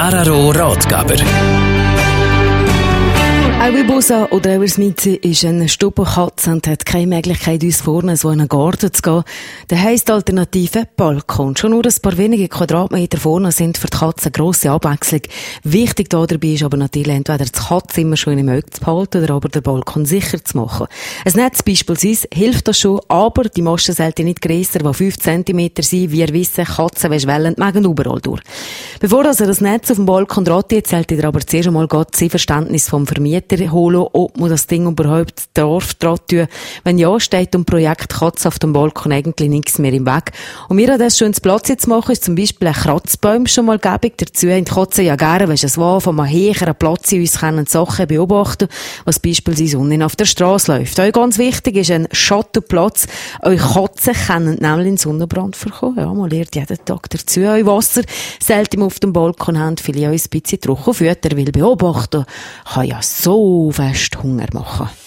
Araro Ratgeber. Auch bei Busa oder auch in Smitzi ist eine Stubbenkatze und hat keine Möglichkeit, uns vorne so in einen Garten zu gehen. Da heisst die Alternative Balkon. Schon nur ein paar wenige Quadratmeter vorne sind für die Katze eine grosse Abwechslung. Wichtig dabei ist aber natürlich, entweder das Katzenzimmer schon in den Mögen zu behalten oder aber den Balkon sicher zu machen. Ein Netz beispielsweise hilft das schon, aber die Masten sollten nicht grösser, die 5 cm sind. Wie ihr wisst, Katzen wollen mögen überall durch. Bevor ihr das Netz auf dem Balkon draht, solltet ihr aber zuerst einmal das Verständnis vom Vermieter holen, ob man das Ding überhaupt darf tun. Wenn ja, steht dem Projekt Katze auf dem Balkon eigentlich nichts mehr im Weg. Und wir das schon ins Platz zu machen, ist zum Beispiel ein Kratzbaum schon mal gäbig. Dazu haben die Katzen ja gerne, weisst du was, von einem höheren Platz in uns können Sachen beobachten, was beispielsweise unten auf der Straße läuft. Auch ganz wichtig ist ein Schattenplatz. Eure Katzen können nämlich in Sonnenbrand vorkommen. Ja, man lernt jeden Tag dazu. Euer Wasser selten auf dem Balkon haben, vielleicht auch ein bisschen Trockenfutter, weil beobachten kann ja so fest Hunger machen.